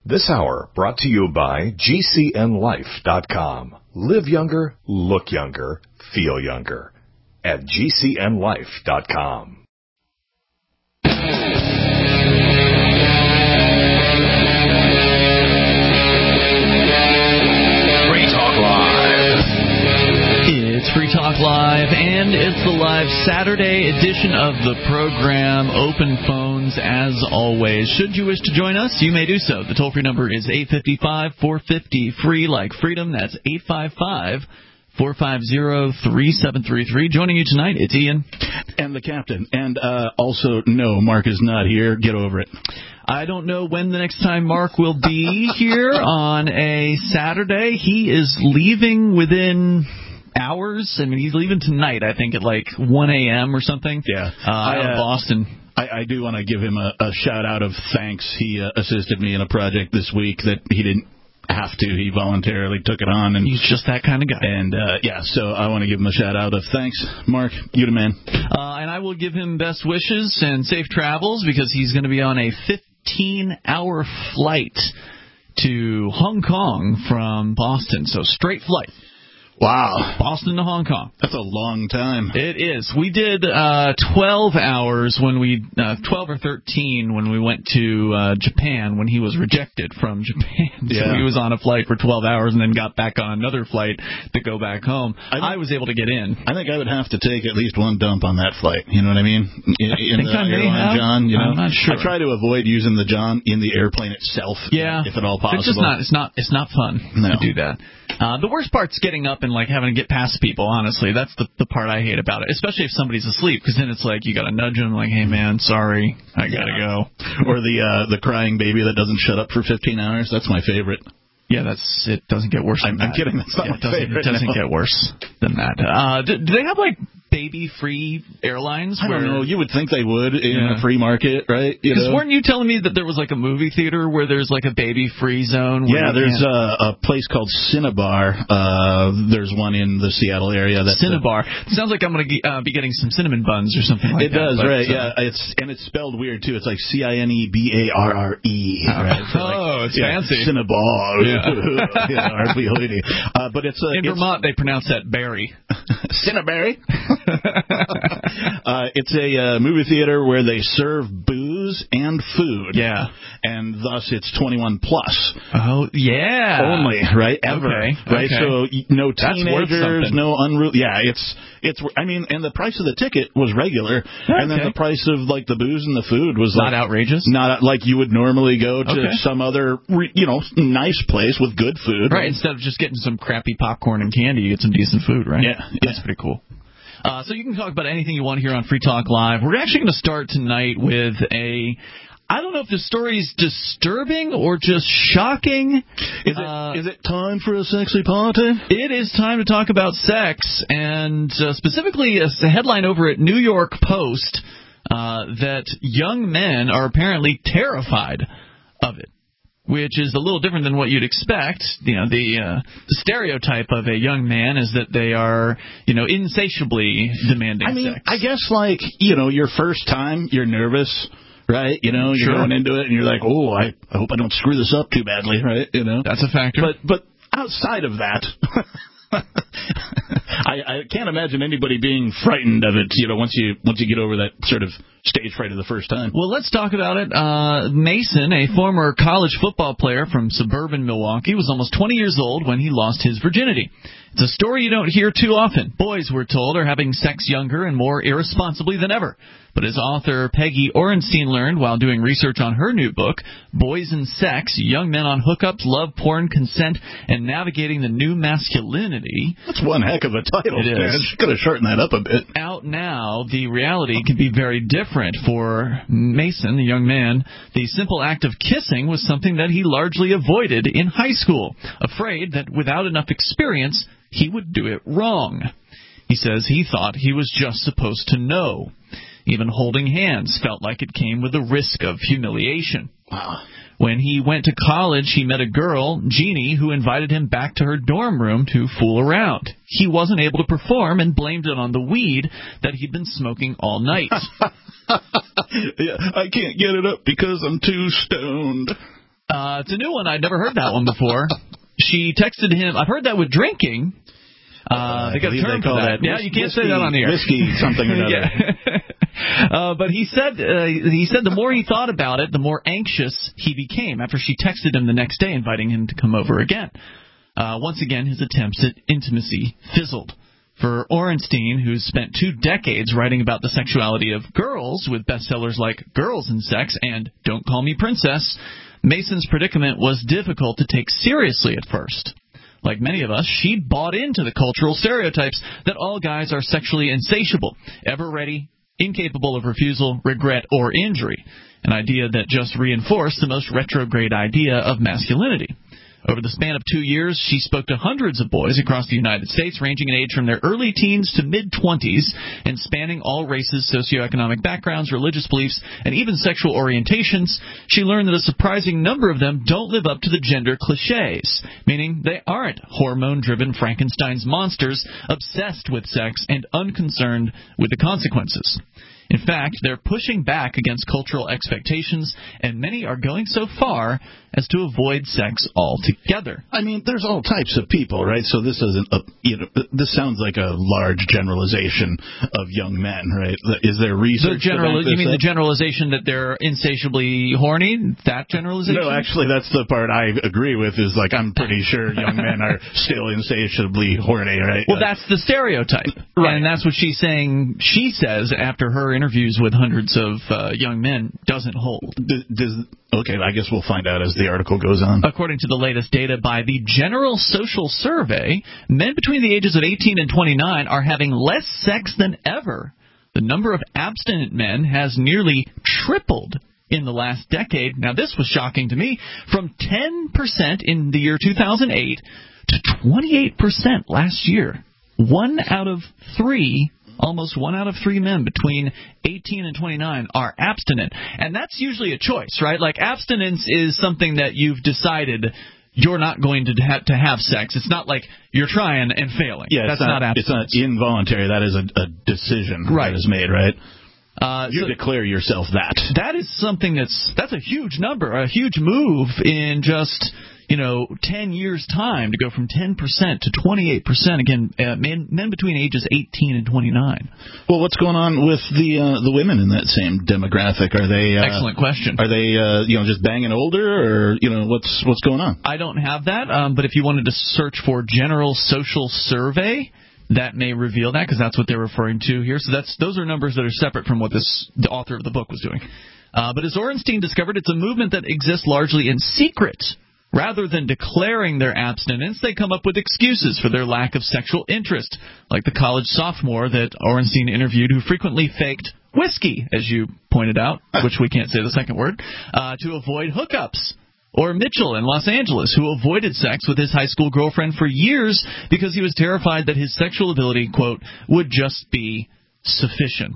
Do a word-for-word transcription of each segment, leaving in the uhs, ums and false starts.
This hour brought to you by G C N life dot com. Live younger, look younger, feel younger at G C N life dot com. Free Talk Live. It's Free Talk Live, and it's the live Saturday edition of the program. Open phones, as always. Should you wish to join us, you may do so. The toll-free number is eight five five, four five zero, free like freedom. That's eight five five, four five zero, three seven three three. Joining you tonight, it's Ian. And the captain. And uh, also, no, Mark is not here. Get over it. I don't know when the next time Mark will be here on a Saturday. He is leaving within hours. I mean, he's leaving tonight, I think, at like one a.m. or something. Yeah. Uh, out of I, uh, Boston. I, I do want to give him a, a shout-out of thanks. He uh, assisted me in a project this week that he didn't have to. He voluntarily took it on. And he's just that kind of guy. And, uh, yeah, so I want to give him a shout-out of thanks. Mark, you the man. Uh, and I will give him best wishes and safe travels because he's going to be on a fifteen-hour flight to Hong Kong from Boston. So straight flight. Wow. Boston to Hong Kong. That's a long time. It is. We did uh, twelve hours when we, uh, twelve or thirteen when we went to uh, Japan when he was rejected from Japan. So Yeah. he was on a flight for twelve hours and then got back on another flight to go back home. I, think, I was able to get in. I think I would have to take at least one dump on that flight. You know what I mean? In, I in think the I may airline, have. John, you know? I'm not sure. I try to avoid using the John in the airplane itself, yeah, if at all possible. It's just not. It's not. It's not fun no. to do that. Uh, the worst part's getting up and like having to get past people. Honestly, that's the the part I hate about it. Especially if somebody's asleep, because then it's like you got to nudge them, like, "Hey man, sorry, I gotta yeah. go." Or the uh, the crying baby that doesn't shut up for fifteen hours. That's my favorite. Yeah, that's it. Doesn't get worse. Than I'm, that. I'm kidding. That's not yeah, my it doesn't, favorite. It doesn't no. get worse than that. Uh, do, do they have like baby-free airlines? I don't know. You would think they would in yeah. a free market, right? Because weren't you telling me that there was like a movie theater where there's like a baby-free zone? Yeah, there's a, a place called Cinnabar. Uh, there's one in the Seattle area. That's Cinnabar. It sounds like I'm going to uh, be getting some cinnamon buns or something like it that. It does, but, right? uh, yeah, it's and it's spelled weird too. It's like C I N E B A R R E. Right? So like, oh, it's yeah, fancy. Cinnabar. Yeah. yeah, uh, but it's uh, in it's, Vermont they pronounce that berry. Cinnaberry. uh, it's a uh, movie theater where they serve booze and food. Yeah, and thus it's twenty-one plus. Oh yeah, only right ever. Okay. Right, okay. so no teenagers, no unruly. Yeah, it's it's. I mean, and the price of the ticket was regular, okay. and then the price of like the booze and the food was not like, outrageous. Not like you would normally go to okay. some other, you know, nice place with good food. Right, instead of just getting some crappy popcorn and candy, you get some decent food, right? Yeah, that's yeah. pretty cool. Uh, so you can talk about anything you want here on Free Talk Live. We're actually going to start tonight with a. I don't know if the story is disturbing or just shocking. Is it, uh, is it time for a sexy party? It is time to talk about sex, and uh, specifically a, a headline over at New York Post uh, that young men are apparently terrified of it, which is a little different than what you'd expect. You know, the, uh, the stereotype of a young man is that they are, you know, insatiably demanding I mean, sex. I guess, like, you know, your first time, you're nervous. Right, you know, you're sure. going into it and you're like, oh, I, I hope I don't screw this up too badly, right? You know, that's a factor. But but outside of that, I, I can't imagine anybody being frightened of it. You know, once you once you get over that sort of stage fright of the first time. Well, let's talk about it. Uh, Mason, a former college football player from suburban Milwaukee, was almost twenty years old when he lost his virginity. It's a story you don't hear too often. Boys, we're told, are having sex younger and more irresponsibly than ever. But as author Peggy Orenstein learned while doing research on her new book, Boys and Sex, Young Men on Hookups, Love, Porn, Consent, and Navigating the New Masculinity. That's one heck of a title. It is. She's going to shorten that up a bit. Out now, the reality can be very different. For Mason, the young man, the simple act of kissing was something that he largely avoided in high school, afraid that without enough experience, he would do it wrong. He says he thought he was just supposed to know. Even holding hands felt like it came with a risk of humiliation. Wow. When he went to college, he met a girl, Jeannie, who invited him back to her dorm room to fool around. He wasn't able to perform and blamed it on the weed that he'd been smoking all night. Yeah, I can't get it up because I'm too stoned. Uh, it's a new one. I'd never heard that one before. She texted him. I've heard that with drinking. Uh, they got a term for that. that. Yeah, you can't whiskey, say that on the air. Whiskey, something or another. yeah. uh, but he said uh, he said the more he thought about it, the more anxious he became after she texted him the next day inviting him to come over again. Uh, once again, his attempts at intimacy fizzled. For Orenstein, who's spent two decades writing about the sexuality of girls with bestsellers like Girls and Sex and Don't Call Me Princess, Mason's predicament was difficult to take seriously at first. Like many of us, she'd bought into the cultural stereotypes that all guys are sexually insatiable, ever ready, incapable of refusal, regret, or injury, an idea that just reinforced the most retrograde idea of masculinity. Over the span of two years, she spoke to hundreds of boys across the United States, ranging in age from their early teens to mid-twenties, and spanning all races, socioeconomic backgrounds, religious beliefs, and even sexual orientations. She learned that a surprising number of them don't live up to the gender cliches, meaning they aren't hormone-driven Frankenstein's monsters obsessed with sex and unconcerned with the consequences. In fact, they're pushing back against cultural expectations, and many are going so far as to avoid sex altogether. I mean, there's all types of people, right? So this isn't a, you know, this sounds like a large generalization of young men, right? Is there research? The general, to back this you mean up? the generalization that they're insatiably horny? That generalization? No, actually, that's the part I agree with. Is like I'm pretty sure young men are still insatiably horny, right? Well, that's the stereotype, right? And that's what she's saying. She says after her interviews with hundreds of uh, young men doesn't hold. Does, does okay? I guess we'll find out as the article goes on. According to the latest data by the General Social Survey, men between the ages of eighteen and twenty-nine are having less sex than ever. The number of abstinent men has nearly tripled in the last decade. Now, this was shocking to me. From ten percent in the year two thousand eight to twenty-eight percent last year. One out of three Almost one out of three men between eighteen and twenty-nine are abstinent. And that's usually a choice, right? Like, abstinence is something that you've decided you're not going to have, to have sex. It's not like you're trying and failing. Yeah, that's it's not, not abstinence. It's not involuntary. That is a, a decision right. that is made, right? Uh, you so declare yourself that. That is something that's that's a huge number, a huge move in just, you know, ten years' time to go from ten percent to twenty-eight percent. Again, uh, men, men between ages eighteen and twenty-nine. Well, what's going on with the uh, the women in that same demographic? Are they uh, excellent question? Are they uh, you know just banging older, or you know what's what's going on? I don't have that, um, but if you wanted to search for General Social Survey, that may reveal that, because that's what they're referring to here. So that's those are numbers that are separate from what this the author of the book was doing. Uh, but as Orenstein discovered, it's a movement that exists largely in secret. Rather than declaring their abstinence, they come up with excuses for their lack of sexual interest, like the college sophomore that Orenstein interviewed who frequently faked whiskey, as you pointed out, which we can't say the second word, uh, to avoid hookups. Or Mitchell in Los Angeles, who avoided sex with his high school girlfriend for years because he was terrified that his sexual ability, quote, would just be sufficient.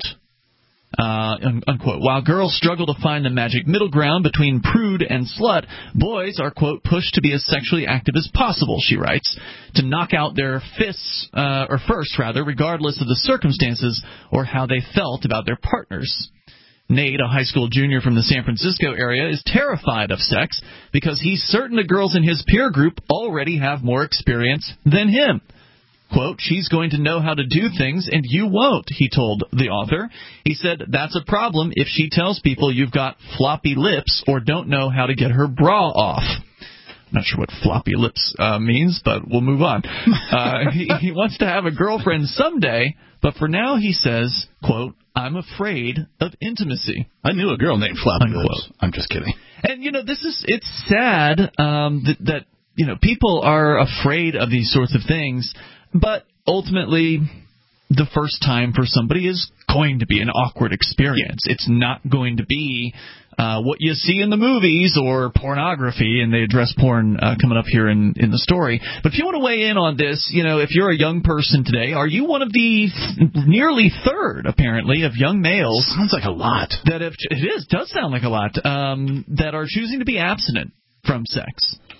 Uh, unquote. While girls struggle to find the magic middle ground between prude and slut, boys are, quote, pushed to be as sexually active as possible, she writes, to knock out their fists, uh, or first, rather, regardless of the circumstances or how they felt about their partners. Nate, a high school junior from the San Francisco area, is terrified of sex because he's certain the girls in his peer group already have more experience than him. Quote, she's going to know how to do things and you won't, he told the author. He said that's a problem if she tells people you've got floppy lips or don't know how to get her bra off. I'm not sure what floppy lips uh, means, but we'll move on. Uh, he, he wants to have a girlfriend someday, but for now he says, quote, I'm afraid of intimacy. I knew a girl named Floppy Unquote. Lips. I'm just kidding. And, you know, this is, it's sad um, that, that, you know, people are afraid of these sorts of things. But ultimately, the first time for somebody is going to be an awkward experience. It's not going to be uh, what you see in the movies or pornography, and they address porn uh, coming up here in, in the story. But if you want to weigh in on this, you know, if you're a young person today, are you one of the th- nearly third, apparently, of young males? Sounds like a lot. That have, it is, does sound like a lot, um, that are choosing to be abstinent from sex.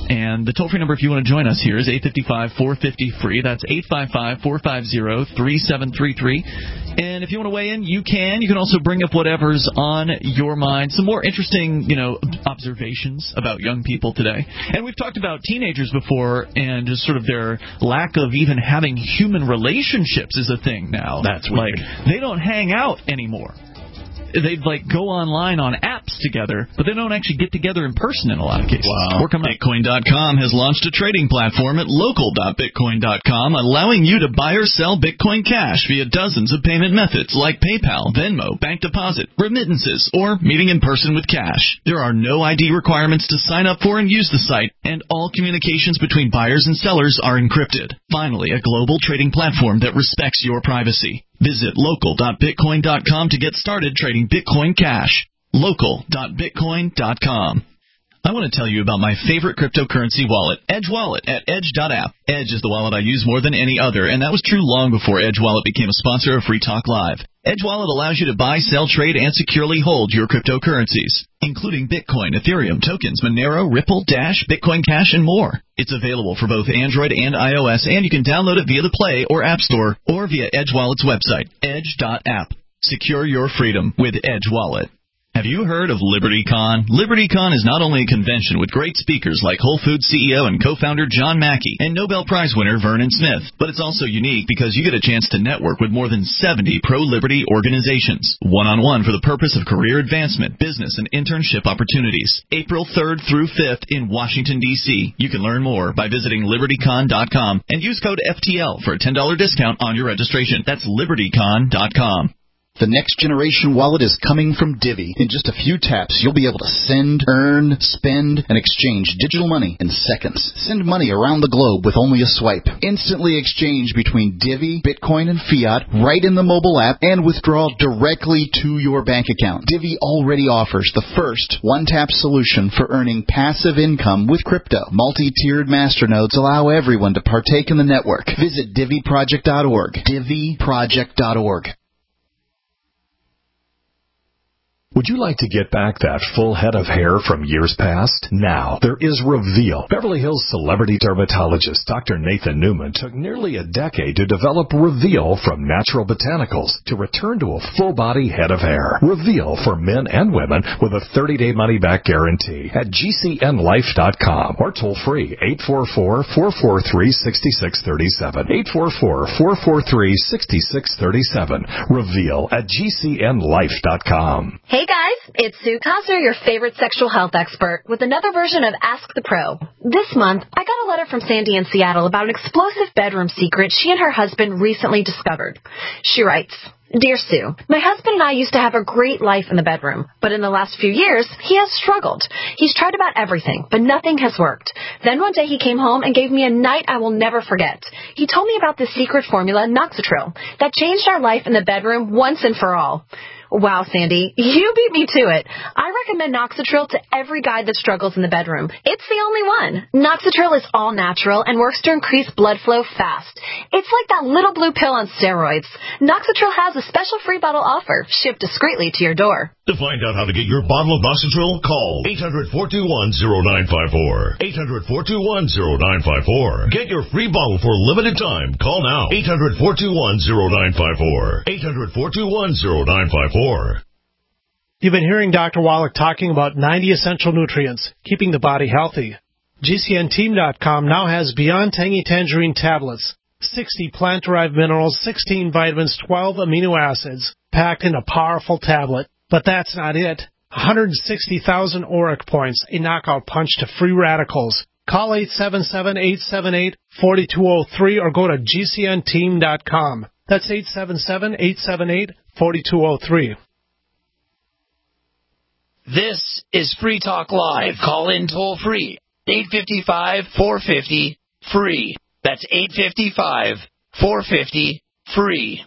And the toll-free number if you want to join us here is eight five five, four five zero, free. That's eight five five, four five zero, three seven three three. And if you want to weigh in, you can. You can also bring up whatever's on your mind. Some more interesting, you know, observations about young people today. And we've talked about teenagers before and just sort of their lack of even having human relationships is a thing now. That's weird. Like, they don't hang out anymore. They'd, like, go online on apps together, but they don't actually get together in person in a lot of cases. Wow. Bitcoin dot com has launched a trading platform at local dot bitcoin dot com, allowing you to buy or sell Bitcoin Cash via dozens of payment methods like PayPal, Venmo, bank deposit, remittances, or meeting in person with cash. There are no I D requirements to sign up for and use the site, and all communications between buyers and sellers are encrypted. Finally, a global trading platform that respects your privacy. Visit local dot bitcoin dot com to get started trading Bitcoin Cash. local dot bitcoin dot com. I want to tell you about my favorite cryptocurrency wallet, Edge Wallet, at edge dot app. Edge is the wallet I use more than any other, and that was true long before Edge Wallet became a sponsor of Free Talk Live. Edge Wallet allows you to buy, sell, trade, and securely hold your cryptocurrencies, including Bitcoin, Ethereum, tokens, Monero, Ripple, Dash, Bitcoin Cash, and more. It's available for both Android and iOS, and you can download it via the Play or App Store or via Edge Wallet's website, edge dot app. Secure your freedom with Edge Wallet. Have you heard of LibertyCon? LibertyCon is not only a convention with great speakers like Whole Foods C E O and co-founder John Mackey and Nobel Prize winner Vernon Smith, but it's also unique because you get a chance to network with more than seventy pro-liberty organizations, one-on-one for the purpose of career advancement, business, and internship opportunities. April third through fifth in Washington, D C You can learn more by visiting liberty con dot com and use code F T L for a ten dollars discount on your registration. That's liberty con dot com. The next generation wallet is coming from Divvy. In just a few taps, you'll be able to send, earn, spend, and exchange digital money in seconds. Send money around the globe with only a swipe. Instantly exchange between Divvy, Bitcoin, and fiat right in the mobile app and withdraw directly to your bank account. Divvy already offers the first one-tap solution for earning passive income with crypto. Multi-tiered masternodes allow everyone to partake in the network. Visit divvy project dot org. divvy project dot org. Would you like to get back that full head of hair from years past? Now, there is Reveal. Beverly Hills celebrity dermatologist Doctor Nathan Newman took nearly a decade to develop Reveal from natural botanicals to return to a full-body head of hair. Reveal for men and women with a thirty-day money-back guarantee at G C N life dot com or toll-free eight four four, four four three, six six three seven. eight four four, four four three, six six three seven. Reveal at G C N life dot com. Hey guys, it's Sue Cosner, your favorite sexual health expert, with another version of Ask the Pro. This month, I got a letter from Sandy in Seattle about an explosive bedroom secret she and her husband recently discovered. She writes, Dear Sue, my husband and I used to have a great life in the bedroom, but in the last few years, he has struggled. He's tried about everything, but nothing has worked. Then one day he came home and gave me a night I will never forget. He told me about the secret formula, Noxatril, that changed our life in the bedroom once and for all. Wow, Sandy, you beat me to it. I recommend Noxatril to every guy that struggles in the bedroom. It's the only one. Noxatril is all natural and works to increase blood flow fast. It's like that little blue pill on steroids. Noxatril has a special free bottle offer, shipped discreetly to your door. To find out how to get your bottle of Noxatril, call eight hundred, four two one, zero nine five four. eight hundred, four two one, zero nine five four. Get your free bottle for a limited time. Call now. eight hundred, four two one, zero nine five four. eight hundred, four two one, zero nine five four. You've been hearing Doctor Wallach talking about ninety essential nutrients, keeping the body healthy. G C N team dot com now has Beyond Tangy Tangerine tablets, sixty plant-derived minerals, sixteen vitamins, twelve amino acids, packed in a powerful tablet. But that's not it. one hundred sixty thousand auric points, a knockout punch to free radicals. Call eight seven seven, eight seven eight, four two zero three or go to G C N team dot com. That's eight seven seven, eight seven eight, four two zero three. This is Free Talk Live. Call in toll free. eight five five, four five zero, free. That's eight five five, four five zero, free.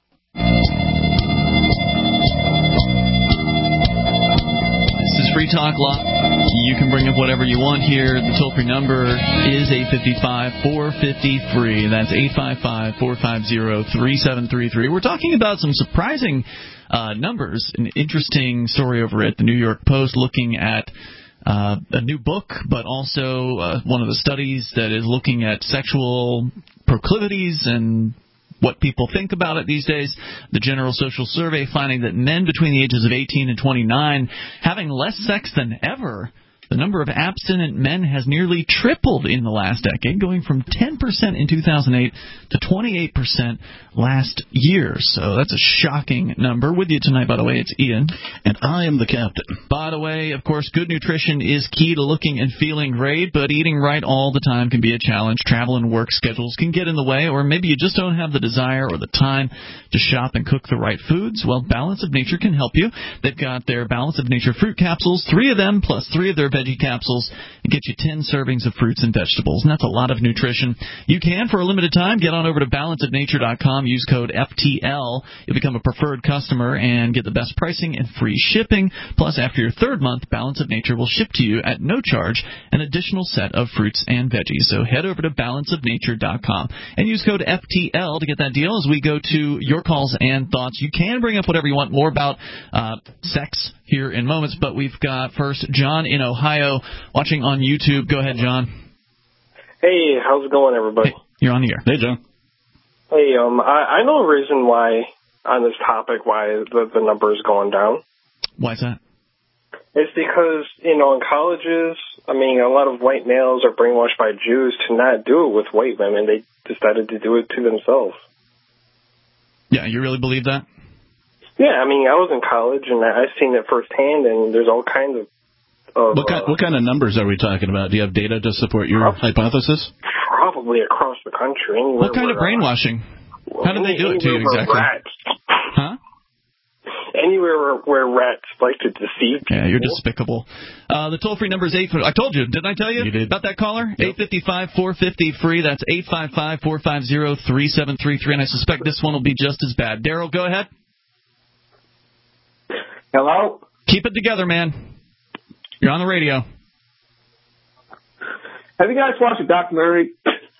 This is Free Talk Live. You can bring up whatever you want here. The toll-free number is eight five five, four five zero, free. That's eight five five, four five zero, three seven three three. We're talking about some surprising uh, numbers. An interesting story over at the New York Post looking at uh, a new book, but also uh, one of the studies that is looking at sexual proclivities and what people think about it these days. The General Social Survey finding that men between the ages of eighteen and twenty-nine having less sex than ever. The number of abstinent men has nearly tripled in the last decade, going from ten percent in two thousand eight to twenty-eight percent last year. So that's a shocking number. With you tonight, by the way, it's Ian. And I am the captain. By the way, of course, good nutrition is key to looking and feeling great, but eating right all the time can be a challenge. Travel and work schedules can get in the way, or maybe you just don't have the desire or the time to shop and cook the right foods. Well, Balance of Nature can help you. They've got their Balance of Nature fruit capsules, three of them, plus three of their veggie capsules, and get you ten servings of fruits and vegetables. And that's a lot of nutrition. You can, for a limited time, get on over to balance of nature dot com, use code F T L. You'll become a preferred customer and get the best pricing and free shipping. Plus, after your third month, Balance of Nature will ship to you at no charge an additional set of fruits and veggies. So head over to balance of nature dot com and use code F T L to get that deal as we go to your calls and thoughts. You can bring up whatever you want more about uh, sex here in moments, but we've got first John in Ohio watching on YouTube. Go ahead, John. Hey, how's it going, everybody? Hey, you're on the air. Hey, John. Hey, um, I, I know a reason why on this topic why the, the number is going down. Why is that? It's because, you know, in colleges, I mean, a lot of white males are brainwashed by Jews to not do it with white women. They decided to do it to themselves. Yeah, you really believe that? Yeah, I mean, I was in college, and I've seen it firsthand, and there's all kinds of... of what, kind, uh, what kind of numbers are we talking about? Do you have data to support your probably, hypothesis? Probably across the country. What kind of brainwashing? Uh, How do they do it to you exactly? Rats. Huh? Anywhere where, where rats like to deceive people. Yeah, you're despicable. Uh, the toll-free number is eight. I told you, didn't I tell you, you did. about that caller? Yep. eight five five, four five zero, free. That's eight five five, four five zero, three seven three three. And I suspect this one will be just as bad. Daryl, go ahead. Hello? Keep it together, man. You're on the radio. Have you guys watched a documentary?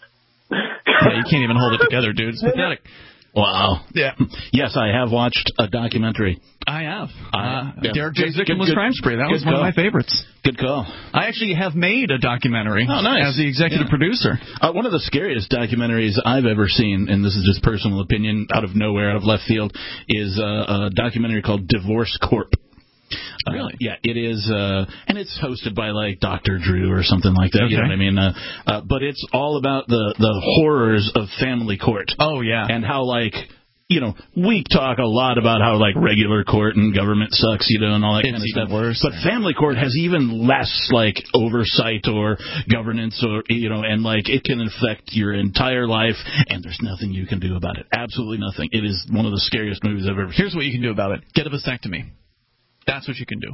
Yeah, you can't even hold it together, dude. It's pathetic. Wow. Yeah. Yes, I have watched a documentary. I have. Uh, Uh, yeah. Derek J. Good- Zickenless good- Crime Spree. That good was one call. of my favorites. Good call. I actually have made a documentary Oh, nice. as the executive Yeah. producer. Uh, one of the scariest documentaries I've ever seen, and this is just personal opinion, out of nowhere, out of left field, is uh, a documentary called Divorce Corp. Uh, Really? Yeah, it is, uh, and it's hosted by like Doctor Drew or something like that. Okay. You know what I mean? Uh, uh, but it's all about the the horrors of family court. Oh, yeah. And how like. You know, we talk a lot about how, like, regular court and government sucks, you know, and all that It's kind of even stuff. worse. But family court has even less, like, oversight or governance or, you know, and, like, it can affect your entire life, and there's nothing you can do about it. Absolutely nothing. It is one of the scariest movies I've ever seen. Here's what you can do about it. Get a vasectomy. That's what you can do.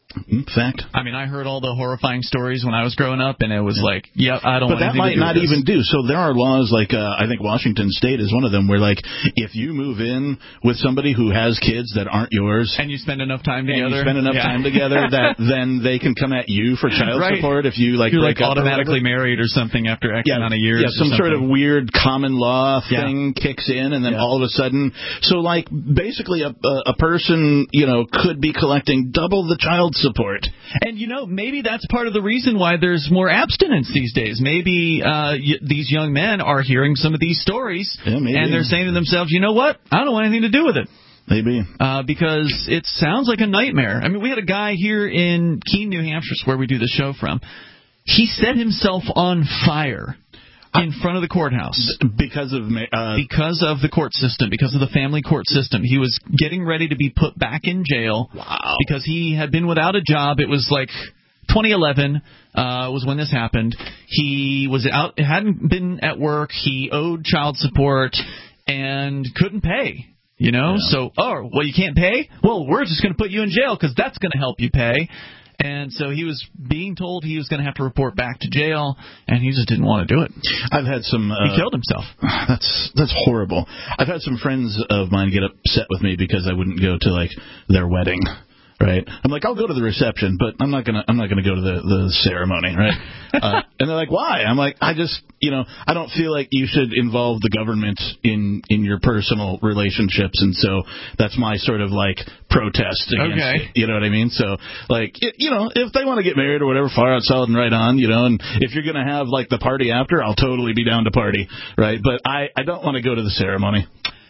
Fact. I mean, I heard all the horrifying stories when I was growing up, and it was like, yeah, I don't But want that anything might to do not with this. even do. So there are laws like, uh, I think Washington State is one of them, where, like, if you move in with somebody who has kids that aren't yours, and you spend enough time and together, you spend enough yeah. time together, that then they can come at you for child Right. support if you, like, You're break like up or automatically whatever. married or something after X Yeah, amount of years. yeah, some or sort of something. weird common law Yeah. thing kicks in, and then Yeah. all of a sudden, so like basically a, a a person, you know, could be collecting double the child support. And, you know, maybe that's part of the reason why there's more abstinence these days. Maybe uh, y- these young men are hearing some of these stories, Yeah, maybe. and they're saying to themselves, you know what? I don't want anything to do with it. Maybe. Uh, because it sounds like a nightmare. I mean, we had a guy here in Keene, New Hampshire, where we do the show from. He set himself on fire in front of the courthouse. Because of... Uh, because of the court system, because of the family court system. He was getting ready to be put back in jail wow. because he had been without a job. It was like twenty eleven uh, was when this happened. He was out, hadn't been at work. He owed child support and couldn't pay. You know, Yeah. so, oh, well, you can't pay? Well, we're just going to put you in jail because that's going to help you pay. And so he was being told he was going to have to report back to jail, and he just didn't want to do it. I've had some... Uh, he killed himself. That's that's horrible. I've had some friends of mine get upset with me because I wouldn't go to, like, their wedding. right? I'm like, I'll go to the reception, but I'm not gonna I'm not gonna go to the the ceremony, right? uh, and they're like, why? I'm like, I just you know I don't feel like you should involve the government in in your personal relationships, and so that's my sort of like protest against okay. it. You know what I mean? So like it, you know if they want to get married or whatever, far out, solid, and right on, you know, and if you're gonna have like the party after, I'll totally be down to party, right? But I I don't want to go to the ceremony.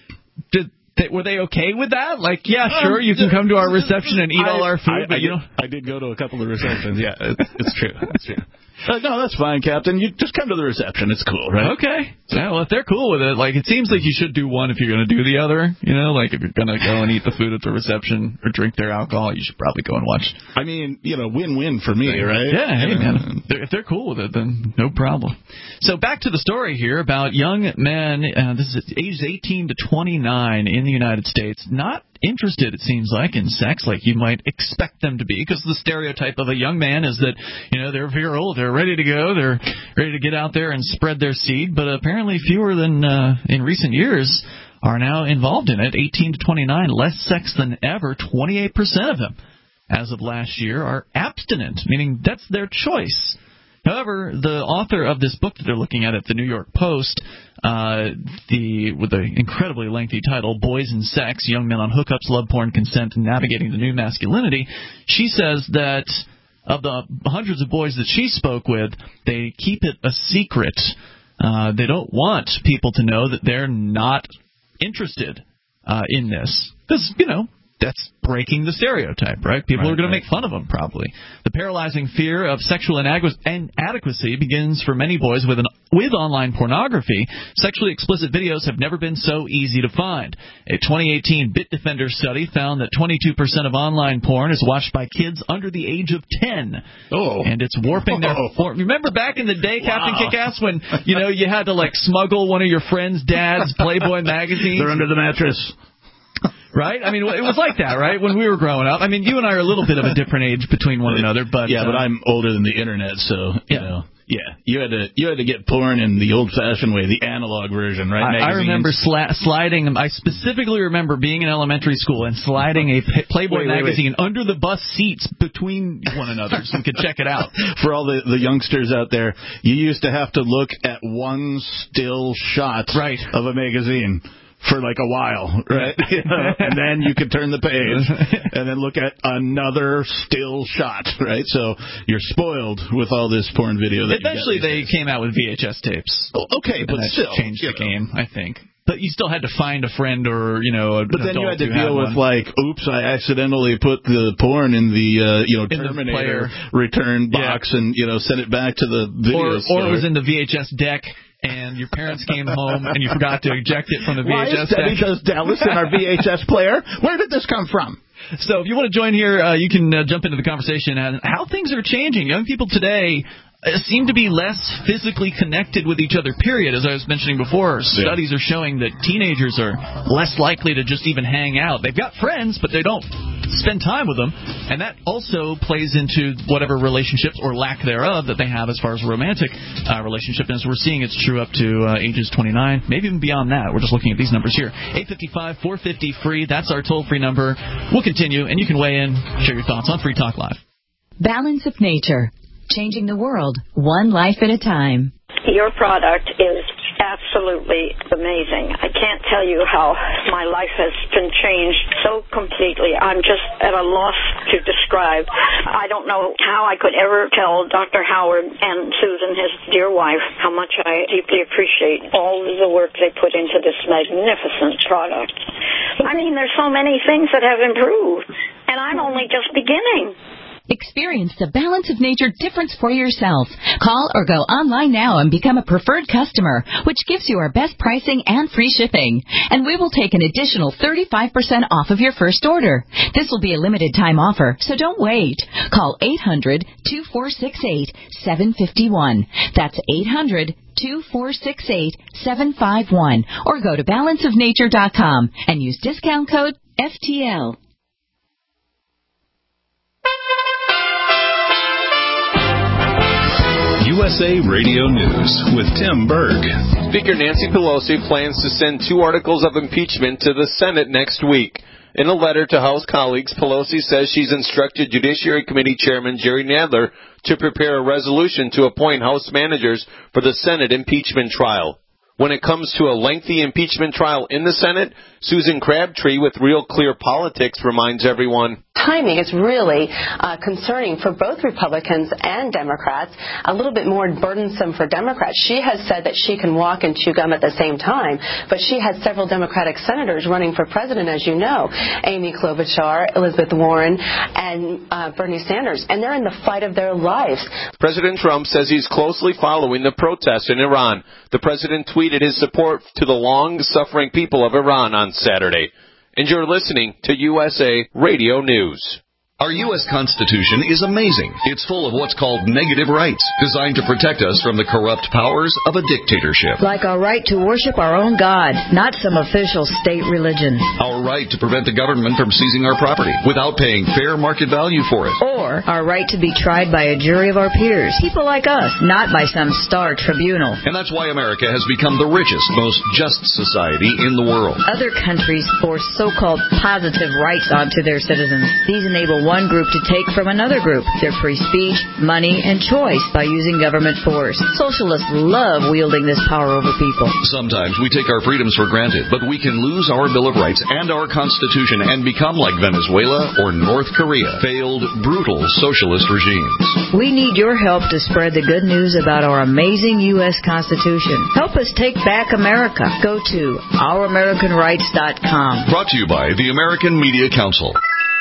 Did They, were they okay with that? Like, yeah, sure, you can come to our reception and eat I, all our food, I, but I you did, know. I did go to a couple of receptions. Yeah, it's, it's true. It's true. Uh, no, that's fine, Captain. You just come to the reception. It's cool, right? Okay. Yeah, well, if they're cool with it, like, it seems like you should do one if you're going to do the other. You know, like, if you're going to go and eat the food at the reception or drink their alcohol, you should probably go and watch. I mean, you know, win-win for me, right? Yeah, hey, man. They're, if they're cool with it, then no problem. So back to the story here about young men, uh, this is ages eighteen to twenty-nine in the United States, not interested, it seems like, in sex like you might expect them to be, because the stereotype of a young man is that, you know, they're virile, they're ready to go, they're ready to get out there and spread their seed, but apparently fewer than uh, in recent years are now involved in it. eighteen to twenty-nine, less sex than ever. twenty-eight percent of them, as of last year, are abstinent, meaning that's their choice. However, the author of this book that they're looking at at the New York Post, uh, the with the incredibly lengthy title, Boys and Sex, Young Men on Hookups, Love Porn, Consent, and Navigating the New Masculinity, she says that of the hundreds of boys that she spoke with, they keep it a secret. Uh, they don't want people to know that they're not interested uh, in this. Because, you know, that's breaking the stereotype, right? People right, are going right. to make fun of them, probably. The paralyzing fear of sexual inadequacy begins for many boys with an, with online pornography. Sexually explicit videos have never been so easy to find. A twenty eighteen Bitdefender study found that twenty-two percent of online porn is watched by kids under the age of ten. Oh. And it's warping their oh. form. Remember back in the day, wow. Captain Kick-Ass, when, you know, you had to, like, smuggle one of your friend's dad's Playboy magazines? They're under the mattress. Right? I mean, it was like that, right, when we were growing up. I mean, you and I are a little bit of a different age between one another, but... Yeah, uh, but I'm older than the Internet, so, you yeah. know... Yeah, you had to you had to get porn in the old-fashioned way, the analog version, right? I, I remember sla- sliding. I specifically remember being in elementary school and sliding a Playboy wait, wait, magazine wait. under the bus seats between one another so you could check it out. For all the, the youngsters out there, you used to have to look at one still shot right. of a magazine for like a while, right? And then you could turn the page and then look at another still shot, right? So you're spoiled with all this porn video. That Eventually they days. came out with V H S tapes. Oh, okay, but that still. changed the know. game, I think. But you still had to find a friend or, you know, a But then you had to deal with, one. like, oops, I accidentally put the porn in the, uh, you know, in Terminator return box yeah. and, you know, send it back to the video or, store. Or it was in the V H S deck, and your parents came home and you forgot to eject it from the V H S Why is Debbie deck. Does Dallas in our V H S player? Where did this come from? So if you want to join here, uh, you can uh, jump into the conversation on how things are changing. Young people today uh, seem to be less physically connected with each other, period. As I was mentioning before, yeah. studies are showing that teenagers are less likely to just even hang out. They've got friends, but they don't spend time with them. And that also plays into whatever relationships or lack thereof that they have as far as romantic uh, relationship. And as we're seeing, it's true up to uh, ages twenty-nine, maybe even beyond that. We're just looking at these numbers here. eight five five, four five zero, free. That's our toll-free number. We'll continue, and you can weigh in, share your thoughts on Free Talk Live. Balance of Nature. Changing the world, one life at a time. Your product is absolutely amazing. I can't tell you how my life has been changed so completely. I'm just at a loss to describe. I don't know how I could ever tell Doctor Howard and Susan, his dear wife, how much I deeply appreciate all of the work they put into this magnificent product. I mean, there's so many things that have improved, and I'm only just beginning. Experience the Balance of Nature difference for yourself. Call or go online now and become a preferred customer, which gives you our best pricing and free shipping. And we will take an additional thirty-five percent off of your first order. This will be a limited time offer, so don't wait. Call eight hundred, two four six eight, seven five one. That's eight hundred, two four six eight, seven five one. Or go to balance of nature dot com and use discount code F T L. U S A Radio News with Tim Berg. Speaker Nancy Pelosi plans to send two articles of impeachment to the Senate next week. In a letter to House colleagues, Pelosi says she's instructed Judiciary Committee Chairman Jerry Nadler to prepare a resolution to appoint House managers for the Senate impeachment trial. When it comes to a lengthy impeachment trial in the Senate, Susan Crabtree with Real Clear Politics reminds everyone. Timing is really uh, concerning for both Republicans and Democrats, a little bit more burdensome for Democrats. She has said that she can walk and chew gum at the same time, but she has several Democratic senators running for president, as you know, Amy Klobuchar, Elizabeth Warren, and uh, Bernie Sanders, and they're in the fight of their lives. President Trump says he's closely following the protests in Iran. The president tweeted his support to the long-suffering people of Iran on Saturday. And you're listening to U S A Radio News. Our U S Constitution is amazing. It's full of what's called negative rights, designed to protect us from the corrupt powers of a dictatorship. Like our right to worship our own God, not some official state religion. Our right to prevent the government from seizing our property without paying fair market value for it. Or our right to be tried by a jury of our peers, people like us, not by some star tribunal. And that's why America has become the richest, most just society in the world. Other countries force so-called positive rights onto their citizens. These enable one group to take from another group their free speech, money, and choice by using government force. Socialists love wielding this power over people. Sometimes we take our freedoms for granted, but we can lose our Bill of Rights and our Constitution and become like Venezuela or North Korea, failed, brutal socialist regimes. We need your help to spread the good news about our amazing U S Constitution. Help us take back America. Go to our american rights dot com. Brought to you by the American Media Council.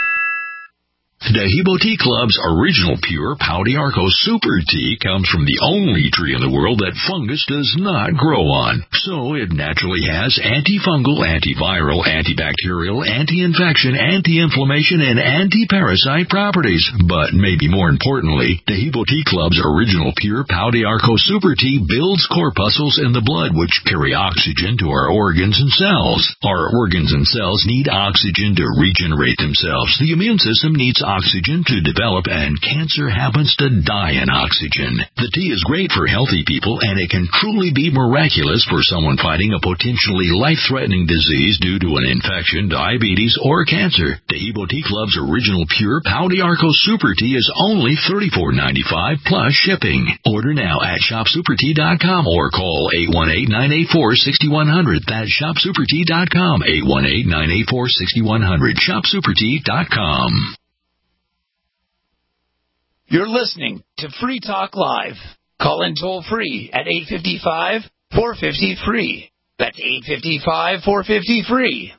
Dehibo Tea Club's original pure Pau d'Arco Super Tea comes from the only tree in the world that fungus does not grow on. So it naturally has antifungal, antiviral, antibacterial, anti-infection, anti-inflammation, and anti-parasite properties. But maybe more importantly, Dehibo Tea Club's original pure Pau d'Arco Super Tea builds corpuscles in the blood which carry oxygen to our organs and cells. Our organs and cells need oxygen to regenerate themselves. The immune system needs oxygen to develop, and cancer happens to die in oxygen. The tea is great for healthy people, and it can truly be miraculous for someone fighting a potentially life-threatening disease due to an infection, diabetes, or cancer. Dehibo Tea Club's original pure Pau d'Arco Super Tea is only thirty-four ninety-five plus shipping. Order now at shop super tea dot com or call eight one eight, nine eight four, six one zero zero. That's shop super tea dot com, eight one eight, nine eight four, six one zero zero, shop super tea dot com. You're listening to Free Talk Live. Call in toll free at eight five five, four five zero, free. That's eight five five, four five zero, free.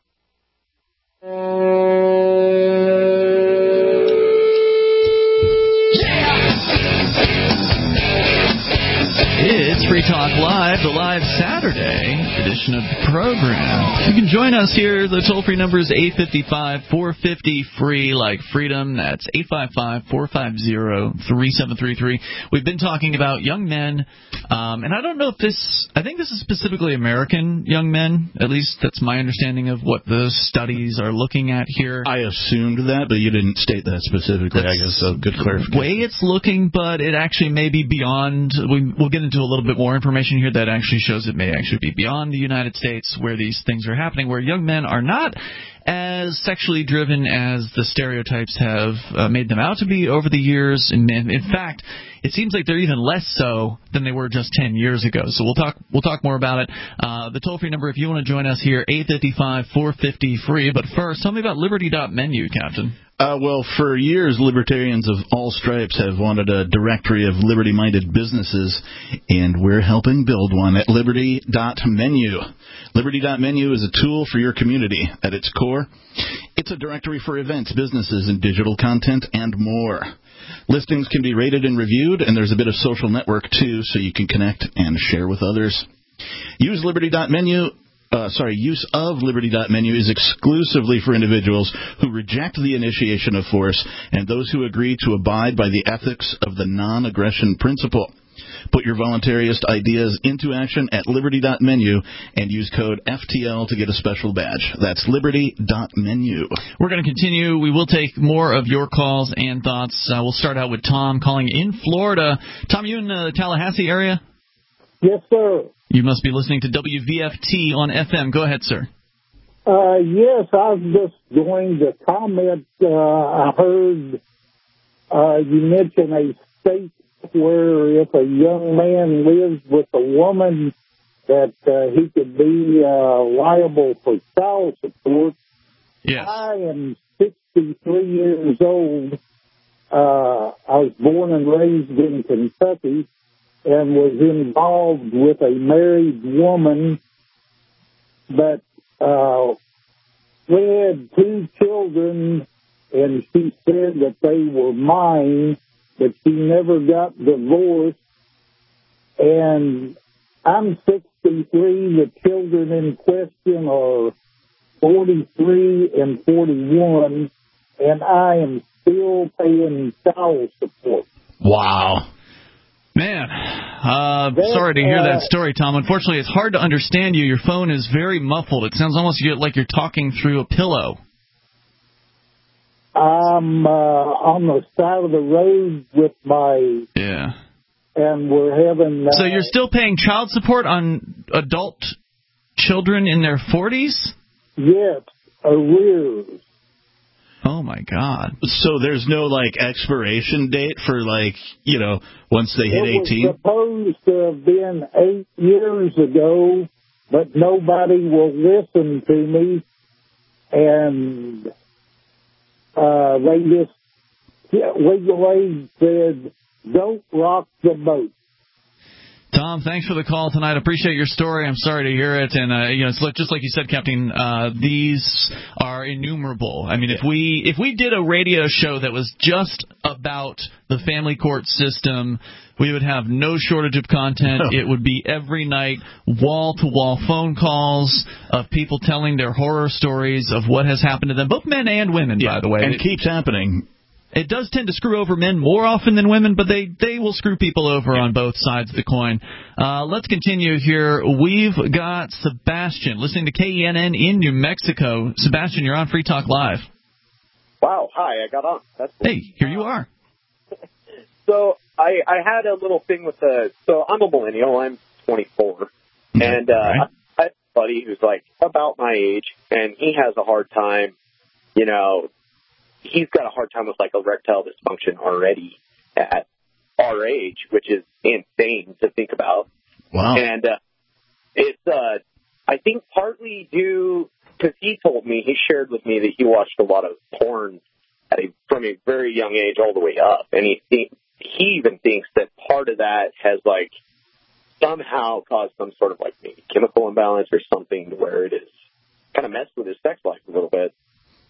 It's Free Talk Live, the live Saturday edition of the program. You can join us here. The toll-free number is eight five five, four five zero, free, like freedom. That's eight five five, four five zero, three seven three three. We've been talking about young men, um, and I don't know if this, I think this is specifically American young men. At least that's my understanding of what the studies are looking at here. I assumed that, but you didn't state that specifically, That's I guess, so good clarification. The way it's looking, but it actually may be beyond. We, we'll get into a little bit more information here that actually shows it may actually be beyond the United States where these things are happening, where young men are not as sexually driven as the stereotypes have uh, made them out to be over the years. And in, in fact, it seems like they're even less so than they were just ten years ago. So we'll talk we'll talk more about it. Uh, the toll-free number, if you want to join us here, eight five five, four five zero, free. But first, tell me about Liberty dot menu, Captain. Uh, well, for years, libertarians of all stripes have wanted a directory of liberty-minded businesses, and we're helping build one at Liberty dot menu. Liberty dot menu is a tool for your community. At its core, it's a directory for events, businesses, and digital content, and more. Listings can be rated and reviewed, and there's a bit of social network, too, so you can connect and share with others. Use Liberty dot menu. Uh, sorry, use of Liberty dot menu is exclusively for individuals who reject the initiation of force and those who agree to abide by the ethics of the non-aggression principle. Put your voluntarist ideas into action at Liberty dot menu and use code F T L to get a special badge. That's Liberty dot menu. We're going to continue. We will take more of your calls and thoughts. Uh, we'll start out with Tom calling in Florida. Tom, you in the Tallahassee area? Yes, sir. You must be listening to W V F T on F M. Go ahead, sir. Uh, yes, I was just going to comment. Uh, I heard uh, you mention a state where if a young man lives with a woman that uh, he could be uh, liable for child support. Yes. I am sixty-three years old. Uh, I was born and raised in Kentucky and was involved with a married woman, but uh, we had two children, and she said that they were mine, but she never got divorced. And I'm sixty-three. The children in question are forty-three and forty-one, and I am still paying child support. Wow. Man, uh, That, sorry to hear uh, that story, Tom. Unfortunately, it's hard to understand you. Your phone is very muffled. It sounds almost like you're talking through a pillow. I'm uh, on the side of the road with my... Yeah. And we're having... Uh, so you're still paying child support on adult children in their forties? Yes, arrears. Oh, my God. So there's no, like, expiration date for, like, you know, once they hit eighteen? It was supposed to have been eight years ago, but nobody will listen to me. And uh, they just, yeah, legal aid said, don't rock the boat. Tom, thanks for the call tonight. Appreciate your story. I'm sorry to hear it. And, uh, you know, it's like, just like you said, Captain, uh, these are innumerable. I mean, yeah. if we if we did a radio show that was just about the family court system, we would have no shortage of content. It would be every night, wall-to-wall phone calls of people telling their horror stories of what has happened to them, both men and women, yeah. by the way. And it keeps happening. It does tend to screw over men more often than women, but they, they will screw people over on both sides of the coin. Uh, let's continue here. We've got Sebastian listening to K E N N in New Mexico. Sebastian, you're on Free Talk Live. Wow, hi, I got on. That's cool. Hey, here you are. So I, I had a little thing with the, so I'm a millennial, I'm twenty-four, and uh, right. I have a buddy who's like about my age, and he has a hard time, you know, he's got a hard time with, like, erectile dysfunction already at our age, which is insane to think about. Wow. And uh, it's, uh, I think, partly due, because he told me, he shared with me that he watched a lot of porn at a, from a very young age all the way up. And he, think, he even thinks that part of that has, like, somehow caused some sort of, like, maybe chemical imbalance or something where it is kind of messed with his sex life a little bit.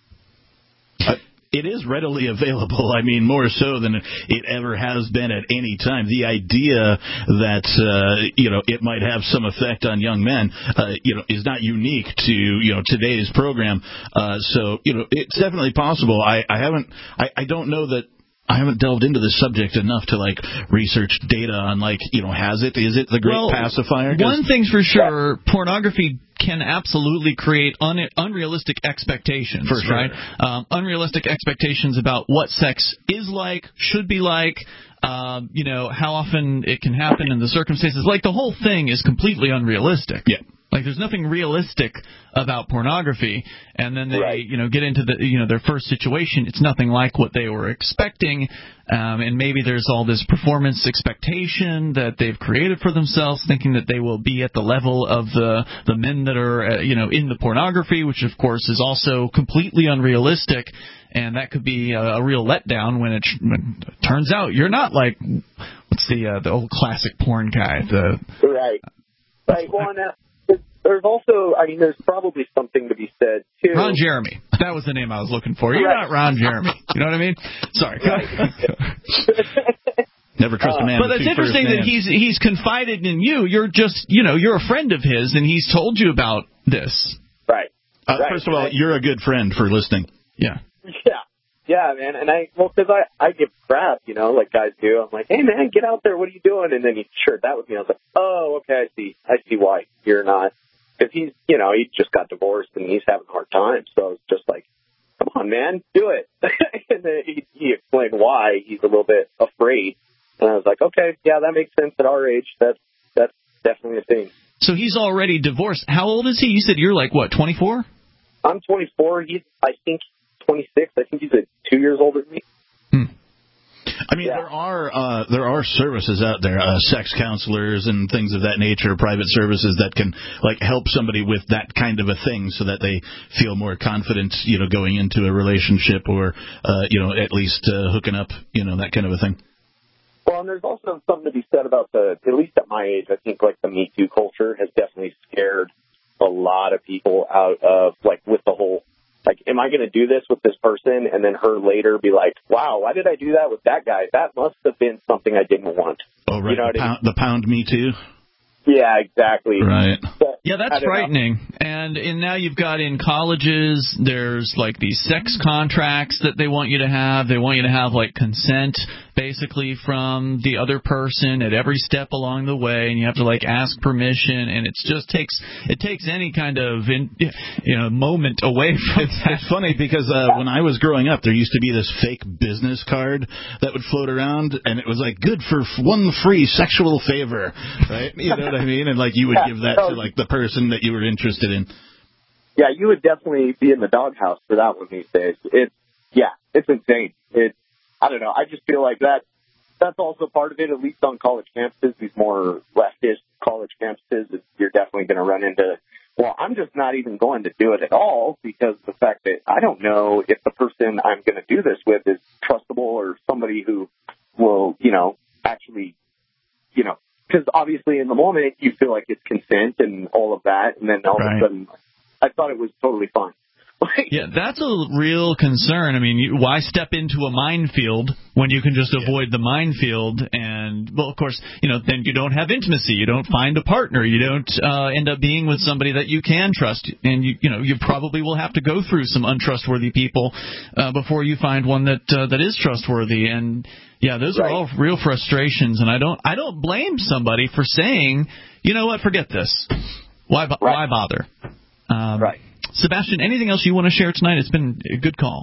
Uh, It is readily available, I mean, more so than it ever has been at any time. The idea that, uh, you know, it might have some effect on young men, uh, you know, is not unique to, you know, today's program. Uh, so, you know, it's definitely possible. I, I haven't, I, I don't know that, I haven't delved into this subject enough to, like, research data on, like, you know, has it? Is it the great well, pacifier? One thing's for sure, pornography can absolutely create un- unrealistic expectations, for sure. right? Um, unrealistic expectations about what sex is like, should be like, um, you know, how often it can happen in the circumstances. Like, the whole thing is completely unrealistic. Yeah. Like, there's nothing realistic about pornography, and then they, right. you know, get into the, you know, their first situation. It's nothing like what they were expecting, um, and maybe there's all this performance expectation that they've created for themselves, thinking that they will be at the level of the the men that are, uh, you know, in the pornography, which of course is also completely unrealistic, and that could be a, a real letdown when it, when it turns out you're not like, what's the uh, the old classic porn guy, the right, right. Well, now, there's also, I mean, there's probably something to be said, too. Ron Jeremy. That was the name I was looking for. You're right. not Ron Jeremy. You know what I mean? Sorry. Never trust a man. Uh, but it's interesting that he's he's confided in you. You're just, you know, you're a friend of his, and he's told you about this. Right. Uh, right. First of all, right. you're a good friend for listening. Yeah. Yeah. Yeah, man. And I, well, because I, I give crap, you know, like guys do. I'm like, hey, man, get out there. What are you doing? And then he shared that with me. I was like, oh, okay, I see. I see why you're not. Because he's, you know, he just got divorced and he's having a hard time. So I was just like, come on, man, do it. And then he, he explained why he's a little bit afraid. And I was like, okay, yeah, that makes sense at our age. That's, that's definitely a thing. So he's already divorced. How old is he? You said you're like, what, twenty-four? I'm twenty-four. He's, I think, twenty-six. I think he's a two years older than me. I mean, yeah. there are uh, there are services out there, uh, sex counselors and things of that nature, private services that can like help somebody with that kind of a thing, so that they feel more confident, you know, going into a relationship or uh, you know, at least uh, hooking up, you know, that kind of a thing. Well, and there's also something to be said about the, at least at my age, I think like the Me Too culture has definitely scared a lot of people out of like with the whole. Like, am I going to do this with this person and then her later be like, wow, why did I do that with that guy? That must have been something I didn't want. Oh, right. You know what the, I mean? pound, the pound me too? Yeah, exactly. Right. But, yeah, that's frightening. And, and now you've got in colleges, there's like these sex contracts that they want you to have. They want you to have like consent basically from the other person at every step along the way, and you have to like ask permission, and it just takes it takes any kind of in, you know moment away from it's, that. It's funny because uh, when I was growing up, there used to be this fake business card that would float around, and it was like good for one free sexual favor, right? You know what I mean? And like you would yeah, give that so, to like the person that you were interested in. Yeah, you would definitely be in the doghouse for that one these days. It's yeah, it's insane. It's I don't know. I just feel like that that's also part of it, at least on college campuses, these more leftist college campuses. You're definitely going to run into, well, I'm just not even going to do it at all because of the fact that I don't know if the person I'm going to do this with is trustable or somebody who will, you know, actually, you know, because obviously in the moment you feel like it's consent and all of that, and then all right. of a sudden I thought it was totally fine. Yeah, that's a real concern. I mean, you, why step into a minefield when you can just avoid the minefield? And, well, of course, you know, then you don't have intimacy. You don't find a partner. You don't uh, end up being with somebody that you can trust. And, you, you know, you probably will have to go through some untrustworthy people uh, before you find one that uh, that is trustworthy. And, yeah, those right. are all real frustrations. And I don't I don't blame somebody for saying, you know what, forget this. Why, right. why bother? Um, right. Sebastian, anything else you want to share tonight? It's been a good call.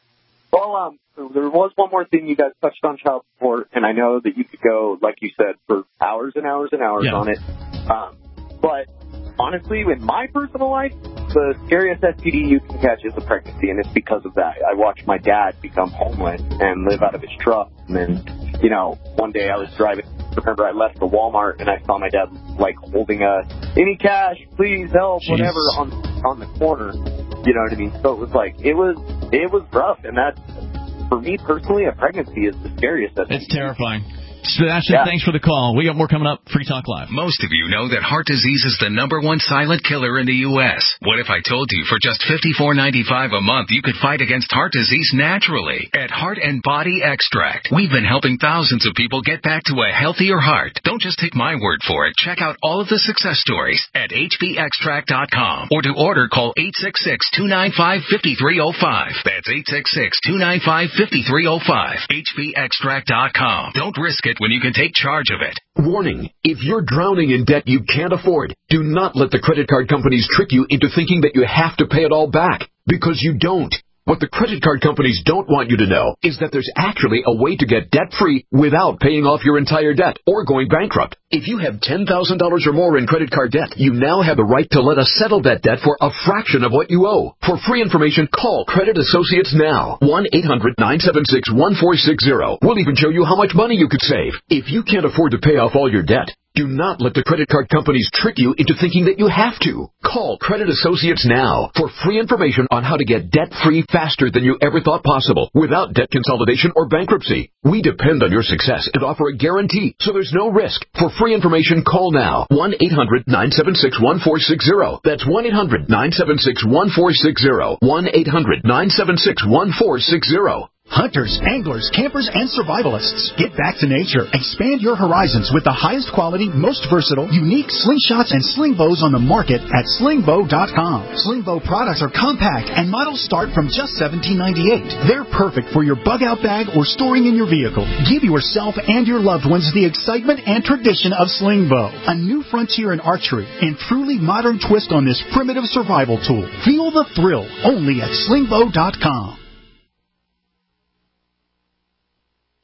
Well, um, there was one more thing you guys touched on, child support, and I know that you could go, like you said, for hours and hours and hours yeah. on it. Um, but honestly, in my personal life, the scariest S T D you can catch is a pregnancy, and it's because of that. I watched my dad become homeless and live out of his truck, and then, you know, one day I was driving. Remember, I left the Walmart and I saw my dad like holding a any cash, please help, Jeez. whatever on on the corner. You know what I mean? So it was like it was it was rough, and that for me personally, a pregnancy is the scariest. It's terrifying. Sebastian, yeah. thanks for the call. We got more coming up. Free Talk Live. Most of you know that heart disease is the number one silent killer in the U S What if I told you for just fifty-four ninety-five a month you could fight against heart disease naturally at Heart and Body Extract? We've been helping thousands of people get back to a healthier heart. Don't just take my word for it. Check out all of the success stories at H B extract dot com, or to order call eight six six, two nine five, five three zero five. That's eight six six, two nine five, five three zero five. H B extract dot com. Don't risk it when you can take charge of it. Warning, if you're drowning in debt you can't afford, do not let the credit card companies trick you into thinking that you have to pay it all back, because you don't. What the credit card companies don't want you to know is that there's actually a way to get debt-free without paying off your entire debt or going bankrupt. If you have ten thousand dollars or more in credit card debt, you now have the right to let us settle that debt for a fraction of what you owe. For free information, call Credit Associates now. one eight hundred, nine seven six, one four six zero. We'll even show you how much money you could save. If you can't afford to pay off all your debt, do not let the credit card companies trick you into thinking that you have to. Call Credit Associates now for free information on how to get debt-free faster than you ever thought possible without debt consolidation or bankruptcy. We depend on your success and offer a guarantee, so there's no risk. For free information, call now. one eight hundred, nine seven six, one four six zero. That's one eight hundred, nine seven six, one four six zero. one eight hundred, nine seven six, one four six zero. Hunters, anglers, campers, and survivalists. Get back to nature. Expand your horizons with the highest quality, most versatile, unique slingshots and sling bows on the market at sling bow dot com. Sling bow products are compact and models start from just seventeen ninety-eight. They're perfect for your bug out bag or storing in your vehicle. Give yourself and your loved ones the excitement and tradition of sling bow, a new frontier in archery and truly modern twist on this primitive survival tool. Feel the thrill only at sling bow dot com.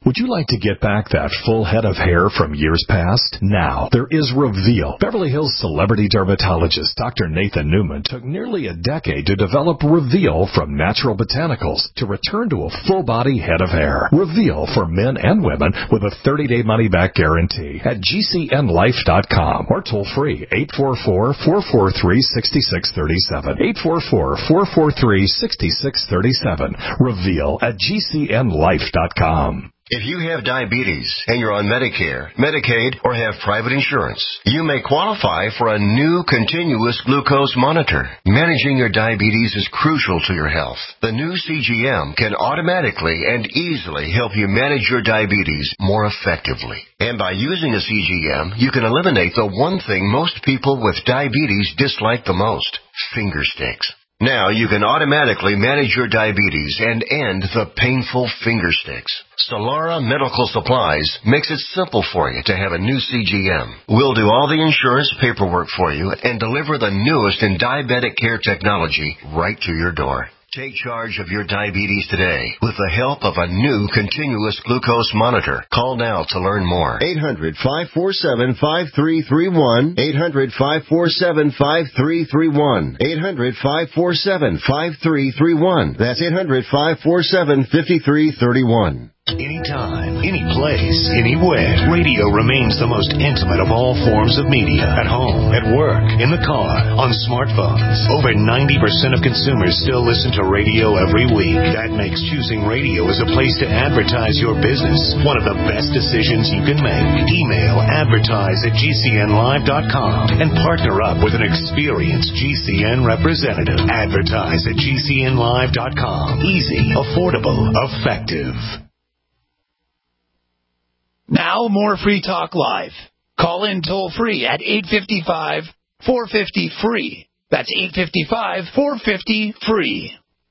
Would you like to get back that full head of hair from years past? Now, there is Reveal. Beverly Hills celebrity dermatologist Doctor Nathan Newman took nearly a decade to develop Reveal from natural botanicals to return to a full-body head of hair. Reveal for men and women with a thirty-day money-back guarantee at G C N life dot com or toll-free eight four four, four four three, six six three seven. eight four four, four four three, six six three seven. Reveal at G C N life dot com. If you have diabetes and you're on Medicare, Medicaid, or have private insurance, you may qualify for a new continuous glucose monitor. Managing your diabetes is crucial to your health. The new C G M can automatically and easily help you manage your diabetes more effectively. And by using a C G M, you can eliminate the one thing most people with diabetes dislike the most, finger sticks. Now you can automatically manage your diabetes and end the painful finger sticks. Solara Medical Supplies makes it simple for you to have a new C G M. We'll do all the insurance paperwork for you and deliver the newest in diabetic care technology right to your door. Take charge of your diabetes today with the help of a new continuous glucose monitor. Call now to learn more. eight hundred, five four seven, five three three one. eight hundred, five four seven, five three three one. eight hundred, five four seven, five three three one. That's eight hundred, five four seven, five three three one. Anytime, any place, anywhere, radio remains the most intimate of all forms of media. At home, at work, in the car, on smartphones. Over ninety percent of consumers still listen to radio every week. That makes choosing radio as a place to advertise your business one of the best decisions you can make. Email advertise at G C N live dot com and partner up with an experienced G C N representative. Advertise at G C N live dot com. Easy, affordable, effective. Now, more Free Talk Live. Call in toll-free at eight five five, four five zero, free. That's eight five five, four five zero, free.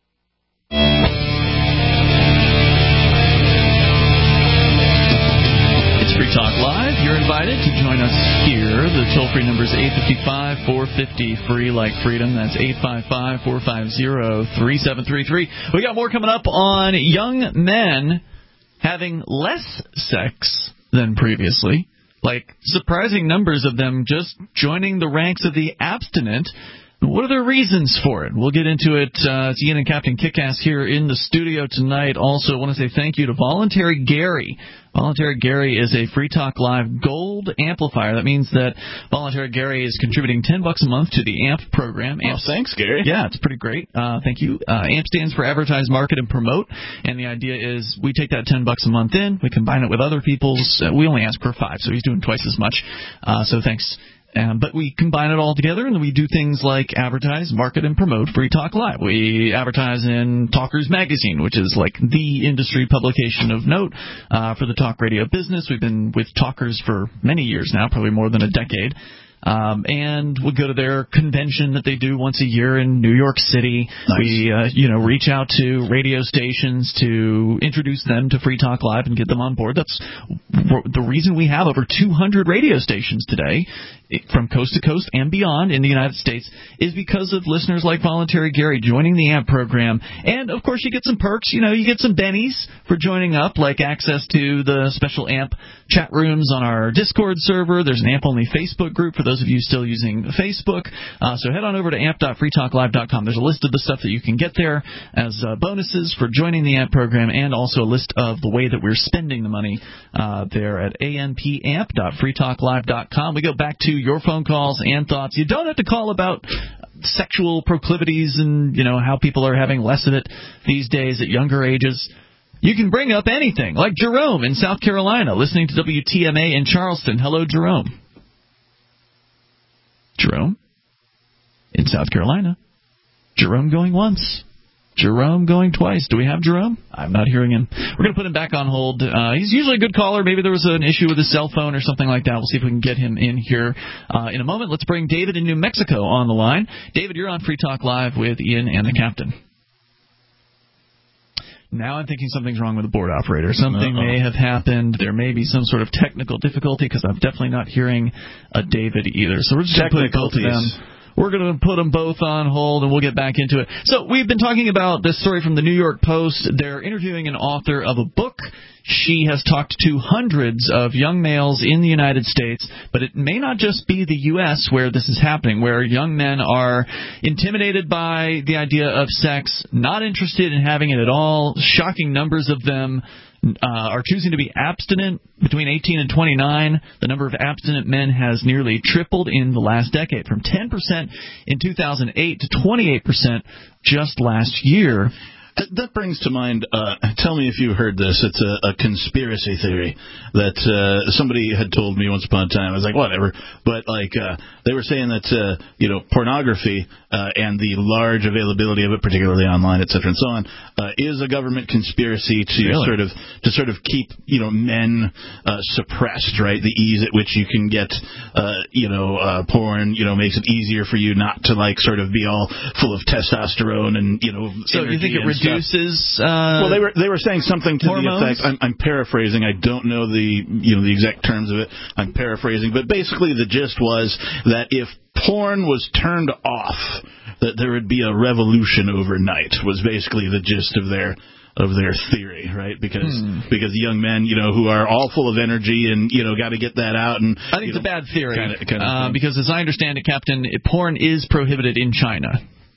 It's Free Talk Live. You're invited to join us here. The toll-free number is eight five five, four five zero, free, like freedom. That's eight five five, four five zero, three seven three three. We got more coming up on young men having less sex than previously, like surprising numbers of them just joining the ranks of the abstinent. What are the reasons for it? We'll get into it. Uh, it's Ian and Captain Kickass here in the studio tonight. Also, I want to say thank you to Voluntary Gary. Voluntary Gary is a Free Talk Live Gold amplifier. That means that Voluntary Gary is contributing ten bucks a month to the A M P program. Oh, thanks, Gary. Yeah, it's pretty great. Uh, thank you. Uh, A M P stands for Advertise, Market, and Promote. And the idea is we take that ten bucks a month in, we combine it with other people's. Uh, we only ask for five, so he's doing twice as much. Uh, so thanks. Um, but we combine it all together, and we do things like advertise, market, and promote Free Talk Live. We advertise in Talkers Magazine, which is like the industry publication of note uh, for the talk radio business. We've been with Talkers for many years now, probably more than a decade. Um, and we go to their convention that they do once a year in New York City. Nice. We, uh, you know, reach out to radio stations to introduce them to Free Talk Live and get them on board. That's the reason we have over two hundred radio stations today from coast to coast and beyond in the United States is because of listeners like Voluntary Gary joining the A M P program. And, of course, you get some perks. You know, you get some bennies for joining up, like access to the special A M P chat rooms on our Discord server. There's an A M P-only Facebook group for those of you still using Facebook. Uh, so head on over to amp dot free talk live dot com. There's a list of the stuff that you can get there as uh, bonuses for joining the A M P program, and also a list of the way that we're spending the money uh, there at amp dot free talk live dot com. We go back to your phone calls and thoughts. You don't have to call about sexual proclivities and, you know, how people are having less of it these days at younger ages. You can bring up anything, like Jerome in South Carolina, listening to W T M A in Charleston. Hello, Jerome. Jerome in South Carolina. Jerome going once. Jerome going twice. Do we have Jerome? I'm not hearing him. We're going to put him back on hold. Uh, he's usually a good caller. Maybe there was an issue with his cell phone or something like that. We'll see if we can get him in here uh, in a moment. Let's bring David in New Mexico on the line. David, you're on Free Talk Live with Ian and the Captain. Now I'm thinking something's wrong with the board operator. Something Uh-oh. may have happened. There may be some sort of technical difficulty because I'm definitely not hearing a David either. So we're just going to put both of them we're going to put them both on hold, and we'll get back into it. So we've been talking about this story from the New York Post. They're interviewing an author of a book. She has talked to hundreds of young males in the United States, but it may not just be the U S where this is happening, where young men are intimidated by the idea of sex, not interested in having it at all. Shocking numbers of them Uh, are choosing to be abstinent. Between eighteen and twenty-nine, the number of abstinent men has nearly tripled in the last decade, from ten percent in two thousand eight to twenty-eight percent just last year. That brings to mind, uh, tell me if you heard this, it's a, a conspiracy theory that uh, somebody had told me once upon a time. I was like, whatever. But, like, uh, they were saying that, uh, you know, pornography uh, and the large availability of it, particularly online, et cetera, and so on, uh, is a government conspiracy to really? sort of to sort of keep, you know, men uh, suppressed, right? The ease at which you can get, uh, you know, uh, porn, you know, makes it easier for you not to, like, sort of be all full of testosterone and, you know, so you think it reduces Uh, well, they were they were saying something to hormones? the effect. I'm, I'm paraphrasing. I don't know the you know the exact terms of it. I'm paraphrasing, but basically the gist was that if porn was turned off, that there would be a revolution overnight. Was basically the gist of their of their theory, right? Because hmm. because young men, you know, who are all full of energy and you know got to get that out. And I think it's know, a bad theory kinda, kinda uh, because, as I understand it, Captain, porn is prohibited in China.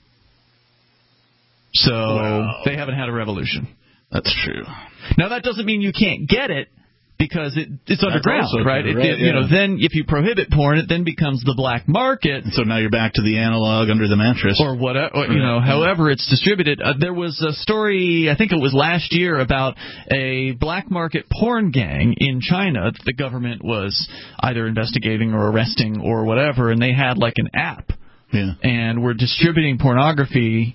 So wow. They haven't had a revolution. That's true. Now, that doesn't mean you can't get it because it, it's underground, right? True, it, right? it, Yeah. You know, then if you prohibit porn, it then becomes the black market. So now you're back to the analog under the mattress, or whatever. Or, you know, however it's distributed. Uh, there was a story, I think it was last year, about a black market porn gang in China that the government was either investigating or arresting or whatever, and they had like an app, yeah. and were distributing pornography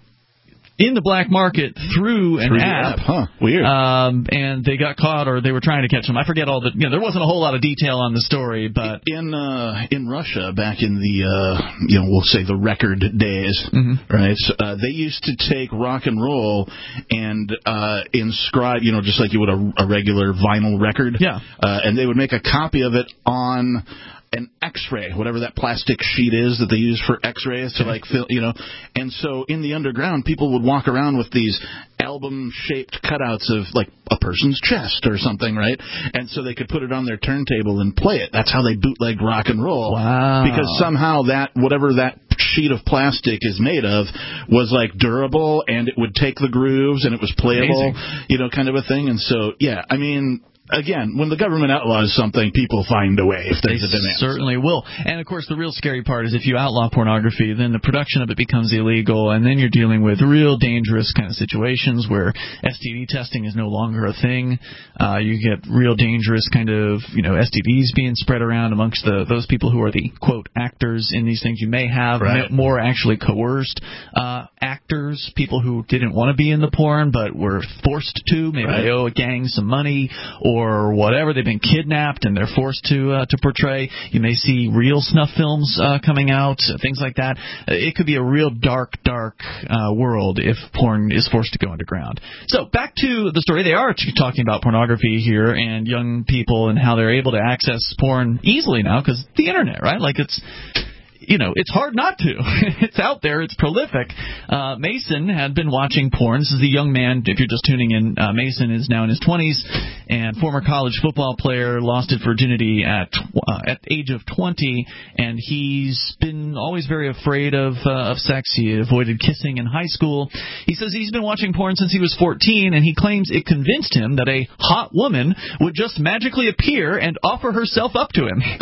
in the black market through an through app. app. Huh. Weird. Um, and they got caught, or they were trying to catch them. I forget all the, you know, there wasn't a whole lot of detail on the story, but in uh, in Russia, back in the, uh, you know, we'll say the record days, mm-hmm. right? Uh, they used to take rock and roll and uh, inscribe, you know, just like you would a, a regular vinyl record. Yeah. Uh, and they would make a copy of it on an X-ray, whatever that plastic sheet is that they use for X-rays to like fill, you know. And so in the underground, people would walk around with these album-shaped cutouts of like a person's chest or something, right? And so they could put it on their turntable and play it. That's how they bootleg rock and roll. Wow. Because somehow that whatever that sheet of plastic is made of was like durable and it would take the grooves and it was playable, Amazing. You know, kind of a thing. And so yeah, I mean. Again, when the government outlaws something, people find a way if there's they a demand. Certainly will. And, of course, the real scary part is if you outlaw pornography, then the production of it becomes illegal, and then you're dealing with real dangerous kind of situations where S T D testing is no longer a thing. Uh, you get real dangerous kind of, you know, S T Ds being spread around amongst the those people who are the, quote, actors in these things. You may have right. more actually coerced uh, actors, people who didn't want to be in the porn but were forced to. Maybe right. they owe a gang some money or or whatever, they've been kidnapped and they're forced to uh, to portray. You may see real snuff films uh, coming out, things like that. It could be a real dark, dark uh, world if porn is forced to go underground. So back to the story. They are talking about pornography here and young people and how they're able to access porn easily now because the internet, right? Like it's... You know, it's hard not to. It's out there. It's prolific. Uh, Mason had been watching porn. This is the young man, if you're just tuning in, uh, Mason is now in his twenties and former college football player, lost his virginity at uh, at the age of twenty, and he's been always very afraid of uh, of sex. He avoided kissing in high school. He says he's been watching porn since he was fourteen, and he claims it convinced him that a hot woman would just magically appear and offer herself up to him.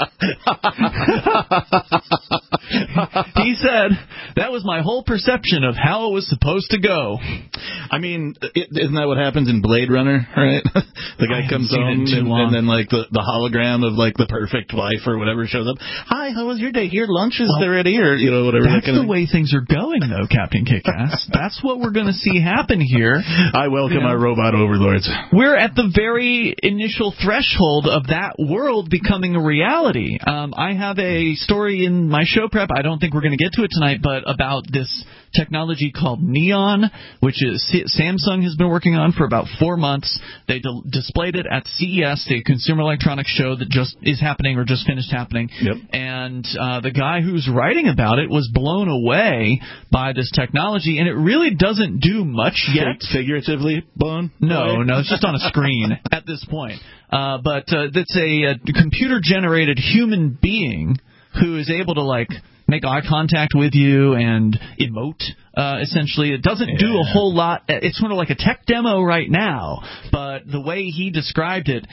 He said, that was my whole perception of how it was supposed to go. I mean, it, isn't that what happens in Blade Runner, right? The guy comes home and, and then, like, the, the hologram of, like, the perfect wife or whatever shows up. Hi, how was your day? Here, lunch is well, ready, or, you know, whatever. That's that the way things are going, though, Captain Kickass. That's what we're going to see happen here. I welcome you know, our robot overlords. We're at the very initial threshold of that world becoming a reality. Um, I have a story in my show prep. I don't think we're going to get to it tonight, but about about this technology called Neon, which is Samsung has been working on for about four months. They d- displayed it at C E S, the Consumer Electronics Show that just is happening or just finished happening. Yep. And uh, the guy who's writing about it was blown away by this technology, and it really doesn't do much yet. Figuratively blown? No, no, it's just on a screen at this point. Uh, but uh, it's a, a computer-generated human being who is able to, like, make eye contact with you and emote, uh, essentially. It doesn't yeah. do a whole lot. It's sort of like a tech demo right now, but the way he described it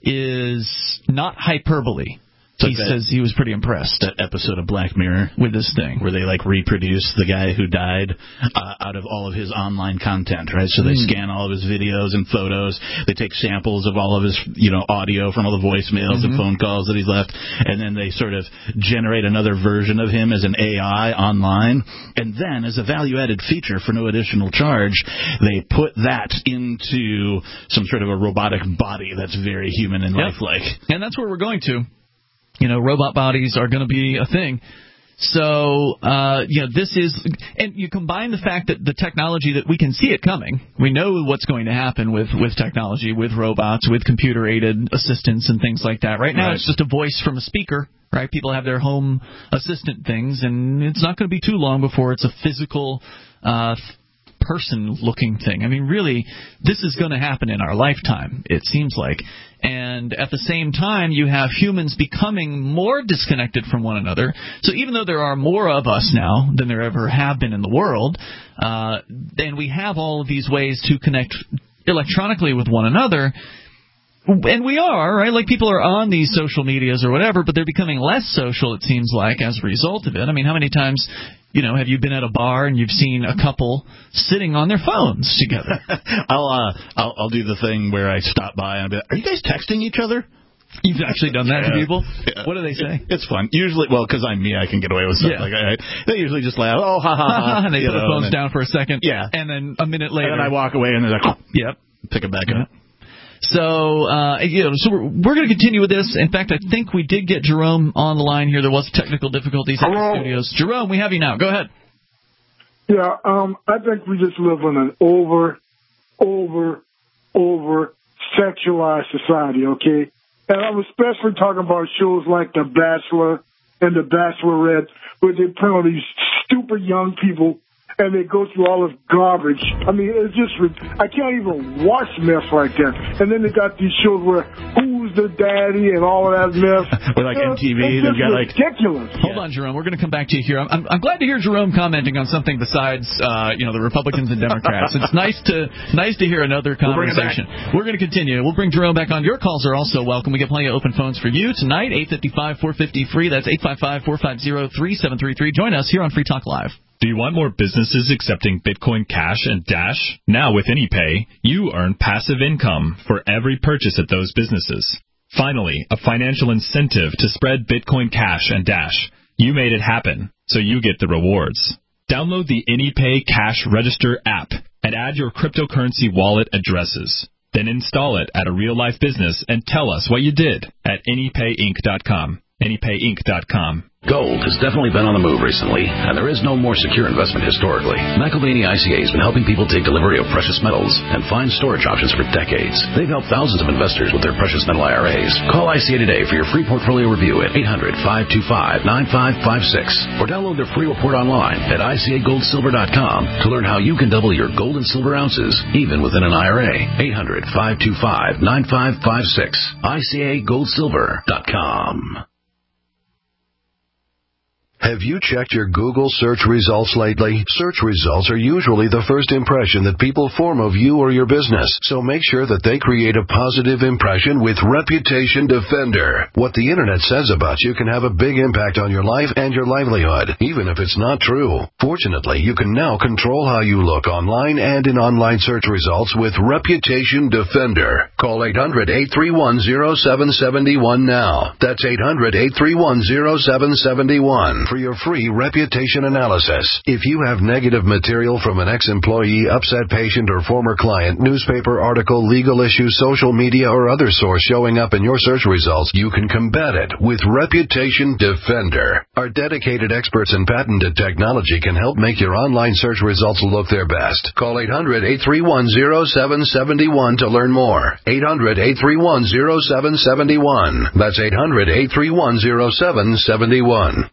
is not hyperbole. It's He like says he was pretty impressed. That episode of Black Mirror with this thing, where they like reproduce the guy who died uh, out of all of his online content, right? So they Mm. scan all of his videos and photos. They take samples of all of his, you know, audio from all the voicemails Mm-hmm. and phone calls that he's left, and then they sort of generate another version of him as an A I online. And then, as a value-added feature for no additional charge, they put that into some sort of a robotic body that's very human and Yep. lifelike. And that's where we're going to. You know, robot bodies are going to be a thing. So, uh, you know, this is, and you combine the fact that the technology, that we can see it coming. We know what's going to happen with, with technology, with robots, with computer-aided assistants and things like that. Right now, Right. it's just a voice from a speaker, right? People have their home assistant things, and it's not going to be too long before it's a physical uh person-looking thing. I mean, really, this is going to happen in our lifetime, it seems like. And at the same time, you have humans becoming more disconnected from one another. So even though there are more of us now than there ever have been in the world, uh, and we have all of these ways to connect electronically with one another, and we are, right? Like, people are on these social medias or whatever, but they're becoming less social, it seems like, as a result of it. I mean, how many times, you know, have you been at a bar and you've seen a couple sitting on their phones together? I'll, uh, I'll I'll do the thing where I stop by and I'll be like, are you guys texting each other? You've actually done that yeah. to people? Yeah. What do they say? It's fun. Usually, well, because I'm me, I can get away with stuff. Yeah. Like I, they usually just laugh. Oh, ha, ha, ha. And they you put know, the phones and then, down for a second. Yeah. And then a minute later. And then I walk away and they're like, yep. Pick it back yeah. up. So, uh, you know, so we're, we're going to continue with this. In fact, I think we did get Jerome on the line here. There was technical difficulties at the studios. Jerome, we have you now. Go ahead. Yeah, um, I think we just live in an over, over, over sexualized society, okay? And I'm especially talking about shows like The Bachelor and The Bachelorette, where they put on these stupid young people and they go through all this garbage. I mean, it's just, I can't even watch mess like that. And then they got these shows where Who's the Daddy and all of that mess. Or like you know, M T V, it's they've just got like ridiculous. Hold on, Jerome. We're going to come back to you here. I'm, I'm, I'm glad to hear Jerome commenting on something besides, uh, you know, the Republicans and Democrats. It's nice to nice to hear another conversation. We're going to continue. We'll bring Jerome back on. Your calls are also welcome. We get plenty of open phones for you tonight. eight five five, four five zero, free. That's eight five five, four five zero, three seven three three. Join us here on Free Talk Live. Do you want more businesses accepting Bitcoin Cash and Dash? Now with AnyPay, you earn passive income for every purchase at those businesses. Finally, a financial incentive to spread Bitcoin Cash and Dash. You made it happen, so you get the rewards. Download the AnyPay Cash Register app and add your cryptocurrency wallet addresses. Then install it at a real-life business and tell us what you did at any pay inc dot com. any pay inc dot com. Gold has definitely been on the move recently, and there is no more secure investment historically. McElvaney I C A has been helping people take delivery of precious metals and find storage options for decades. They've helped thousands of investors with their precious metal I R As. Call I C A today for your free portfolio review at eight hundred, five two five, nine five five six or download their free report online at I C A gold silver dot com to learn how you can double your gold and silver ounces even within an I R A. eight hundred, five two five, nine five five six. I C A gold silver dot com. Have you checked your Google search results lately? Search results are usually the first impression that people form of you or your business, so make sure that they create a positive impression with Reputation Defender. What the Internet says about you can have a big impact on your life and your livelihood, even if it's not true. Fortunately, you can now control how you look online and in online search results with Reputation Defender. Call eight hundred, eight three one, zero seven seven one now. That's eight hundred, eight three one, zero seven seven one. for your free reputation analysis. If you have negative material from an ex-employee, upset patient, or former client, newspaper article, legal issue, social media, or other source showing up in your search results, you can combat it with Reputation Defender. Our dedicated experts in patented technology can help make your online search results look their best. Call eight hundred, eight three one, zero seven seven one to learn more. eight hundred, eight three one, zero seven seven one. That's eight hundred, eight three one, zero seven seven one.